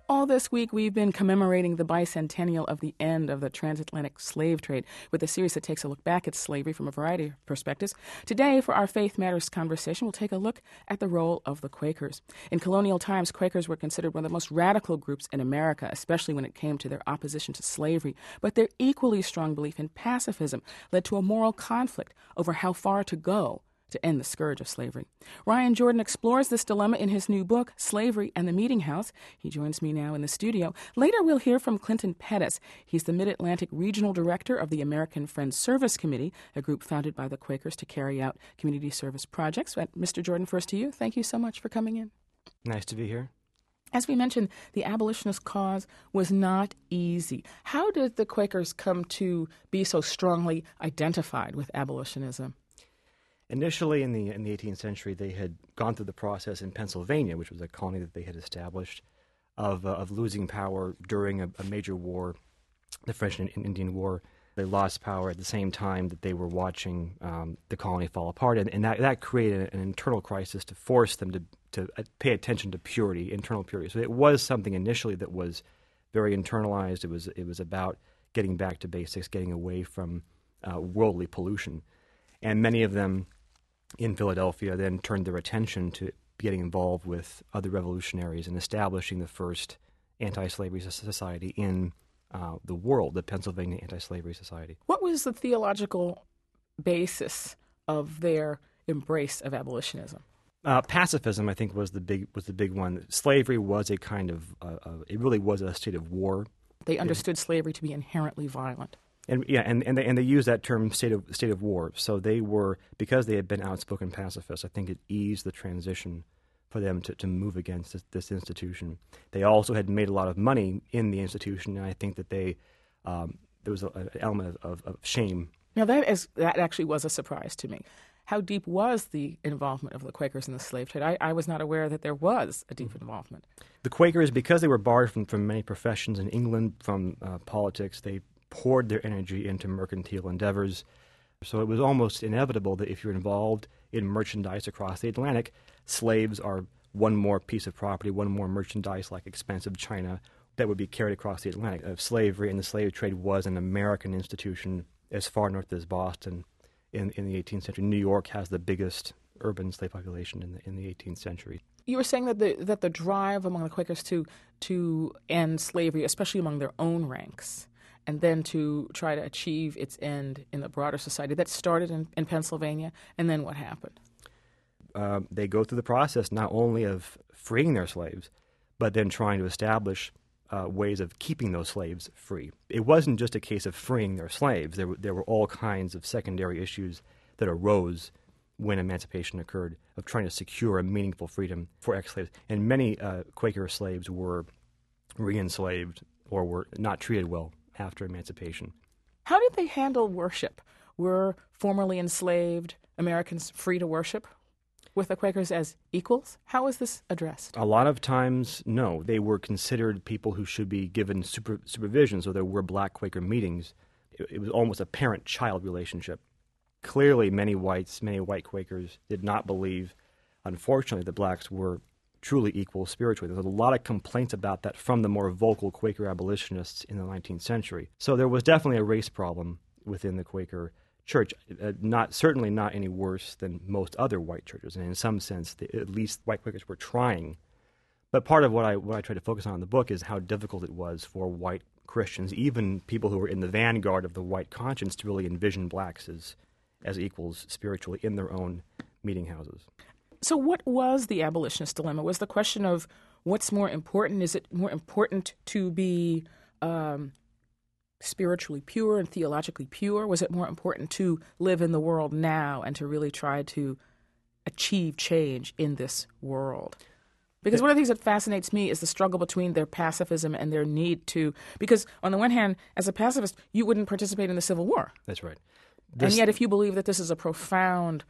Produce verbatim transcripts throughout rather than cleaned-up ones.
All this week, we've been commemorating the bicentennial of the end of the transatlantic slave trade with a series that takes a look back at slavery from a variety of perspectives. Today, for our Faith Matters conversation, we'll take a look at the role of the Quakers. In colonial times, Quakers were considered one of the most radical groups in America, especially when it came to their opposition to slavery. But their equally strong belief in pacifism led to a moral conflict over how far to go to end the scourge of slavery. Ryan Jordan explores this dilemma in his new book, Slavery and the Meeting House. He joins me now in the studio. Later, we'll hear from Clinton Pettis. He's the Mid-Atlantic Regional Director of the American Friends Service Committee, a group founded by the Quakers to carry out community service projects. But Mister Jordan, first to you. Thank you so much for coming in. Nice to be here. As we mentioned, the abolitionist cause was not easy. How did the Quakers come to be so strongly identified with abolitionism? Initially, in the in the eighteenth century, they had gone through the process in Pennsylvania, which was a colony that they had established, of uh, of losing power during a, a major war, the French and Indian War. They lost power at the same time that they were watching um, the colony fall apart, and, and that, that created an internal crisis to force them to, to pay attention to purity, internal purity. So it was something initially that was very internalized. It was it was about getting back to basics, getting away from uh, worldly pollution. And many of them in Philadelphia then turned their attention to getting involved with other revolutionaries and establishing the first anti-slavery society in uh, the world, the Pennsylvania Anti-Slavery Society. What was the theological basis of their embrace of abolitionism? Uh, pacifism, I think, was the big was the big one. Slavery was a kind of uh, uh, it really was a state of war. They understood slavery to be inherently violent. And yeah, and, and they and they use that term state of state of war. So they were, because they had been outspoken pacifists, I think it eased the transition for them to, to move against this, this institution. They also had made a lot of money in the institution, and I think that they um, there was a, an element of, of shame. Now that is that actually was a surprise to me. How deep was the involvement of the Quakers in the slave trade? I, I was not aware that there was a deep involvement. The Quakers, because they were barred from, from many professions in England, from uh, politics, they poured their energy into mercantile endeavors. So it was almost inevitable that if you're involved in merchandise across the Atlantic, slaves are one more piece of property, one more merchandise like expensive china that would be carried across the Atlantic. Uh, slavery and the slave trade was an American institution as far north as Boston in, in the eighteenth century. New York has the biggest urban slave population in the, in the eighteenth century. You were saying that the that the drive among the Quakers to to end slavery, especially among their own ranks, and then to try to achieve its end in the broader society, that started in, in Pennsylvania, and then what happened? Uh, they go through the process not only of freeing their slaves, but then trying to establish uh, ways of keeping those slaves free. It wasn't just a case of freeing their slaves. There were, there were all kinds of secondary issues that arose when emancipation occurred, of trying to secure a meaningful freedom for ex-slaves. And many uh, Quaker slaves were re-enslaved or were not treated well after emancipation. How did they handle worship? Were formerly enslaved Americans free to worship with the Quakers as equals? How was this addressed? A lot of times, no. They were considered people who should be given super, supervision, so there were black Quaker meetings. It, it was almost a parent-child relationship. Clearly, many whites, many white Quakers did not believe, unfortunately, that blacks were truly equal spiritually. There's a lot of complaints about that from the more vocal Quaker abolitionists in the nineteenth century. So there was definitely a race problem within the Quaker church, uh, not certainly not any worse than most other white churches. And in some sense, the, at least white Quakers were trying. But part of what I what I try to focus on in the book is how difficult it was for white Christians, even people who were in the vanguard of the white conscience, to really envision blacks as as equals spiritually in their own meeting houses. So what was the abolitionist dilemma? Was the question of what's more important? Is it more important to be um, spiritually pure and theologically pure? Was it more important to live in the world now and to really try to achieve change in this world? Because one of the things that fascinates me is the struggle between their pacifism and their need to, because on the one hand, as a pacifist, you wouldn't participate in the Civil War. That's right. This, and yet if you believe that this is a profound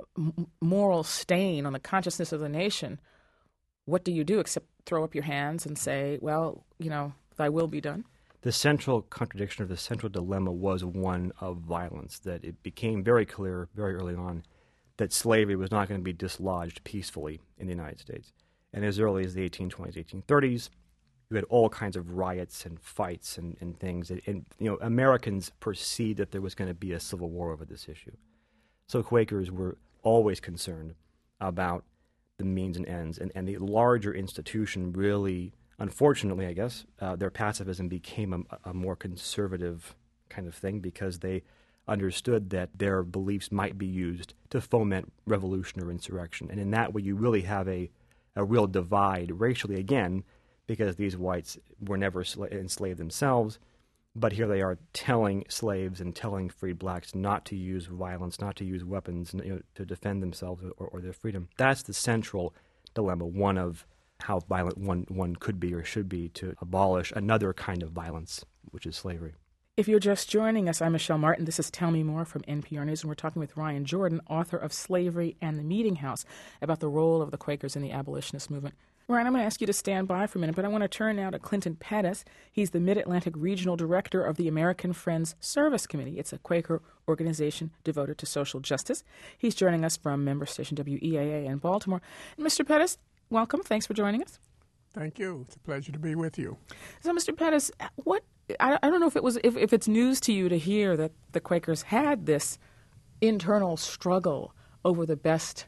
moral stain on the consciousness of the nation, what do you do except throw up your hands and say, well, you know, thy will be done? The central contradiction or the central dilemma was one of violence, that it became very clear very early on that slavery was not going to be dislodged peacefully in the United States. And as early as the eighteen twenties, eighteen thirties, you had all kinds of riots and fights and, and things. And, and, you know, Americans perceived that there was going to be a civil war over this issue. So Quakers were always concerned about the means and ends. And, and the larger institution really, unfortunately, I guess, uh, their pacifism became a, a more conservative kind of thing because they understood that their beliefs might be used to foment revolution or insurrection. And in that way, you really have a, a real divide racially, again, because these whites were never sla- enslaved themselves, but here they are telling slaves and telling freed blacks not to use violence, not to use weapons, you know, to defend themselves or, or their freedom. That's the central dilemma, one of how violent one, one could be or should be to abolish another kind of violence, which is slavery. If you're just joining us, I'm Michelle Martin. This is Tell Me More from N P R News, and we're talking with Ryan Jordan, author of Slavery and the Meeting House, about the role of the Quakers in the abolitionist movement. Ryan, I'm going to ask you to stand by for a minute, but I want to turn now to Clinton Pettis. He's the Mid-Atlantic Regional Director of the American Friends Service Committee. It's a Quaker organization devoted to social justice. He's joining us from member station W E A A in Baltimore. And Mister Pettis, welcome. Thanks for joining us. Thank you. It's a pleasure to be with you. So, Mister Pettis, what I, I don't know if it was if, if it's news to you to hear that the Quakers had this internal struggle over the best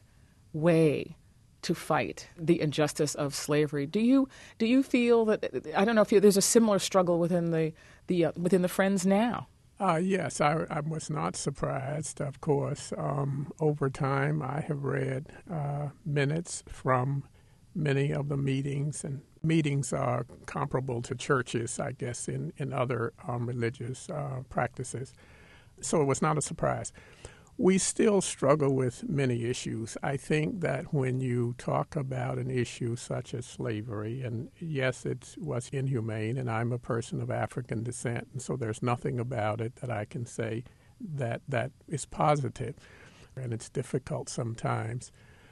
way to fight the injustice of slavery. Do you do you feel that I don't know if you, there's a similar struggle within the the uh, within the Friends now? Uh, yes, I, I was not surprised. Of course, um, over time, I have read uh, minutes from many of the meetings, and meetings are comparable to churches, I guess, in, in other um, religious uh, practices. So it was not a surprise. We still struggle with many issues. I think that when you talk about an issue such as slavery, and yes, it was inhumane, and I'm a person of African descent, and so there's nothing about it that I can say that that is positive. And it's difficult sometimes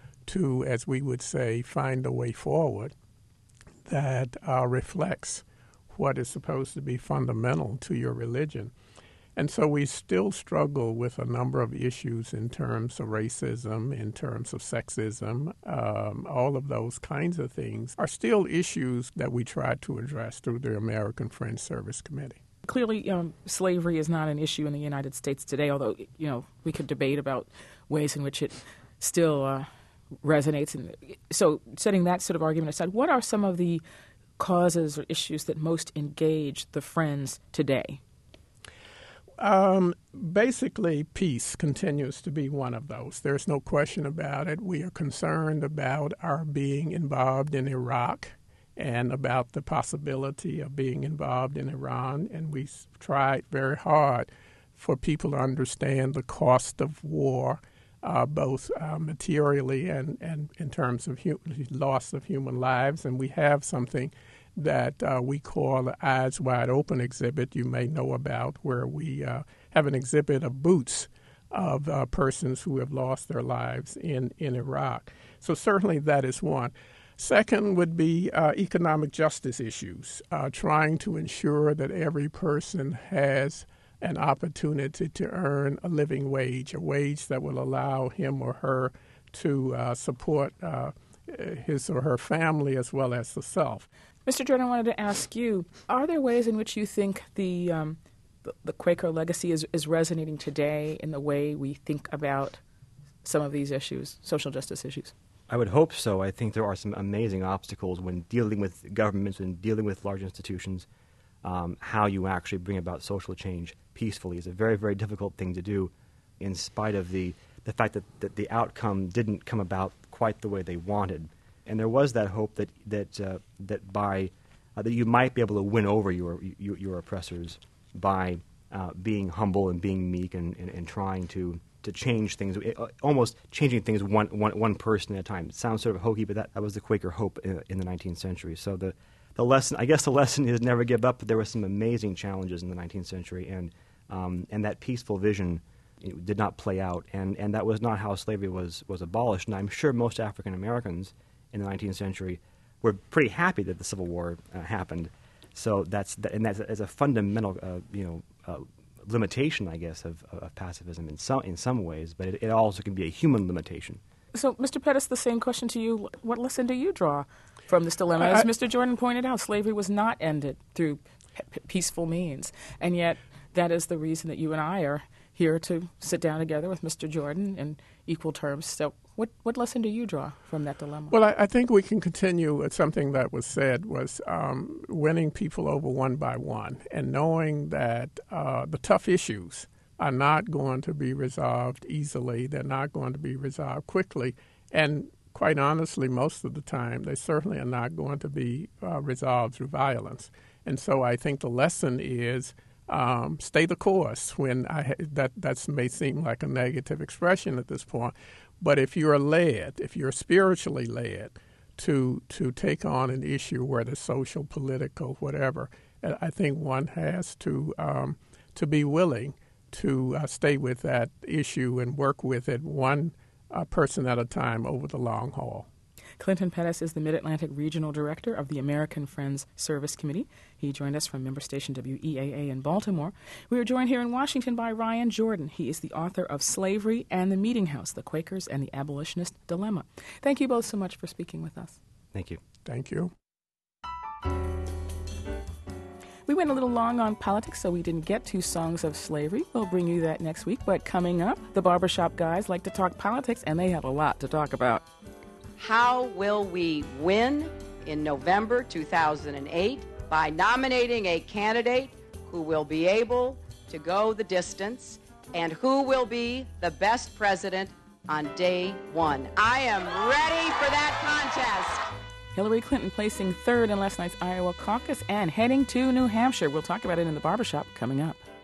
to, as we would say, find a way forward that uh, reflects what is supposed to be fundamental to your religion. And so we still struggle with a number of issues in terms of racism, in terms of sexism. Um, all of those kinds of things are still issues that we try to address through the American Friends Service Committee. Clearly, um, slavery is not an issue in the United States today, although, you know, we could debate about ways in which it still uh, resonates. And so setting that sort of argument aside, what are some of the causes or issues that most engage the Friends today? Um, basically, peace continues to be one of those. There's no question about it. We are concerned about our being involved in Iraq and about the possibility of being involved in Iran, and we tried very hard for people to understand the cost of war, uh, both uh, materially and, and in terms of hu- loss of human lives, and we have something that uh, we call the Eyes Wide Open exhibit you may know about, where we uh, have an exhibit of boots of uh, persons who have lost their lives in, in Iraq. So certainly that is one. Second would be uh, economic justice issues, uh, trying to ensure that every person has an opportunity to earn a living wage, a wage that will allow him or her to uh, support uh, his or her family as well as the self. Mister Jordan, I wanted to ask you, are there ways in which you think the um, the, the Quaker legacy is, is resonating today in the way we think about some of these issues, social justice issues? I would hope so. I think there are some amazing obstacles when dealing with governments and dealing with large institutions. Um, how you actually bring about social change peacefully is a very, very difficult thing to do, in spite of the, the fact that, that the outcome didn't come about quite the way they wanted. And there was that hope that that uh, that by uh, that you might be able to win over your your, your oppressors by uh, being humble and being meek and, and, and trying to, to change things, uh, almost changing things one, one, one person at a time. It sounds sort of hokey, but that, that was the Quaker hope in, in the nineteenth century. So the the lesson, I guess, the lesson is never give up. But there were some amazing challenges in the nineteenth century, and um, and that peaceful vision did not play out, and, and that was not how slavery was was abolished. And I'm sure most African Americans in the nineteenth century were pretty happy that the Civil War uh, happened. So that's the, and that's as a fundamental, uh, you know, uh, limitation, I guess, of, of pacifism in some in some ways. But it, it also can be a human limitation. So, Mister Pettis, the same question to you. What lesson do you draw from this dilemma? As I, Mister Jordan pointed out, slavery was not ended through p- peaceful means, and yet that is the reason that you and I are here to sit down together with Mister Jordan in equal terms. So what, what lesson do you draw from that dilemma? Well, I, I think we can continue with something that was said was um, winning people over one by one and knowing that uh, the tough issues are not going to be resolved easily. They're not going to be resolved quickly. And quite honestly, most of the time, they certainly are not going to be uh, resolved through violence. And so I think the lesson is Um, stay the course. When I that that may seem like a negative expression at this point, but if you're led, if you're spiritually led to to take on an issue, whether social, political, whatever, I think one has to um, to be willing to uh, stay with that issue and work with it one uh, person at a time over the long haul. Clinton Pettis is the Mid-Atlantic Regional Director of the American Friends Service Committee. He joined us from member station W E A A in Baltimore. We are joined here in Washington by Ryan Jordan. He is the author of Slavery and the Meeting House, The Quakers and the Abolitionist Dilemma. Thank you both so much for speaking with us. Thank you. Thank you. We went a little long on politics, so we didn't get to Songs of Slavery. We'll bring you that next week. But coming up, the barbershop guys like to talk politics, and they have a lot to talk about. How will we win in November two thousand eight? By nominating a candidate who will be able to go the distance and who will be the best president on day one. I am ready for that contest. Hillary Clinton placing third in last night's Iowa caucus and heading to New Hampshire. We'll talk about it in the barbershop coming up.